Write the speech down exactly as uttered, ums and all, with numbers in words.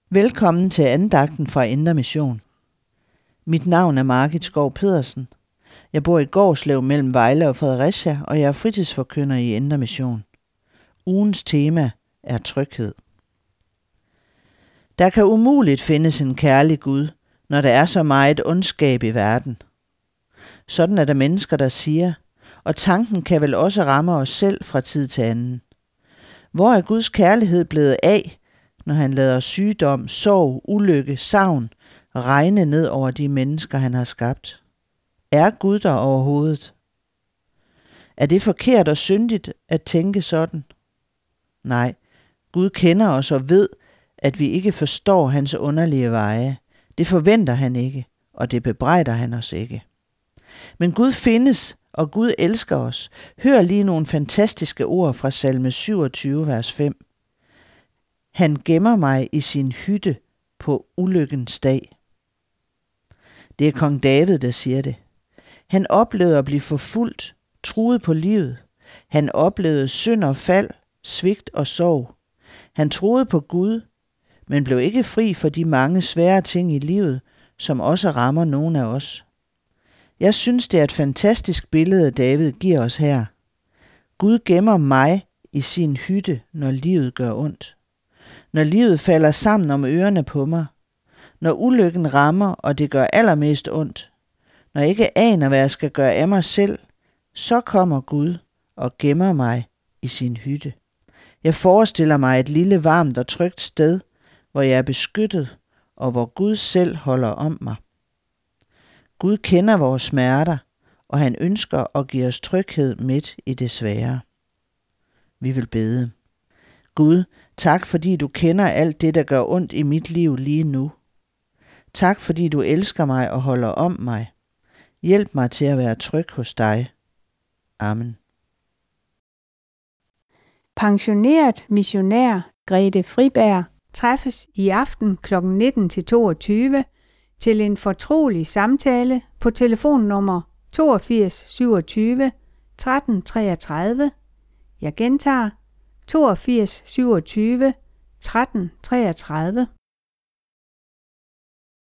Velkommen til andagten fra Indre Mission. Mit navn er Margit Skov Pedersen. Jeg bor i Gårdslev mellem Vejle og Fredericia, og jeg er fritidsforkynder i Indre Mission. Ugens tema er tryghed. Der kan umuligt findes en kærlig Gud, når der er så meget ondskab i verden. Sådan er der mennesker, der siger, og tanken kan vel også ramme os selv fra tid til anden. Hvor er Guds kærlighed blevet af, når han lader sygdom, sorg, ulykke, savn regne ned over de mennesker, han har skabt? Er Gud der overhovedet? Er det forkert og syndigt at tænke sådan? Nej, Gud kender os og ved, at vi ikke forstår hans underlige veje. Det forventer han ikke, og det bebrejder han os ikke. Men Gud findes, og Gud elsker os. Hør lige nogle fantastiske ord fra salme syvogtyve, vers fem. Han gemmer mig i sin hytte på ulykkens dag. Det er kong David, der siger det. Han oplevede at blive forfulgt, truet på livet. Han oplevede synd og fald, svigt og sorg. Han troede på Gud, men blev ikke fri for de mange svære ting i livet, som også rammer nogle af os. Jeg synes, det er et fantastisk billede, David giver os her. Gud gemmer mig i sin hytte, når livet gør ondt. Når livet falder sammen om ørerne på mig. Når ulykken rammer, og det gør allermest ondt. Når jeg ikke aner, hvad jeg skal gøre af mig selv, så kommer Gud og gemmer mig i sin hytte. Jeg forestiller mig et lille varmt og trygt sted, hvor jeg er beskyttet, og hvor Gud selv holder om mig. Gud kender vores smerter, og han ønsker at give os tryghed midt i det svære. Vi vil bede. Gud, tak fordi du kender alt det, der gør ondt i mit liv lige nu. Tak fordi du elsker mig og holder om mig. Hjælp mig til at være tryg hos dig. Amen. Pensioneret missionær Grethe Friberg træffes i aften klokken nitten til toogtyve til en fortrolig samtale på telefonnummer toogfirs syvogtyve tretten treogtredive. Jeg gentager toogfirs syvogtyve tretten treogtredive.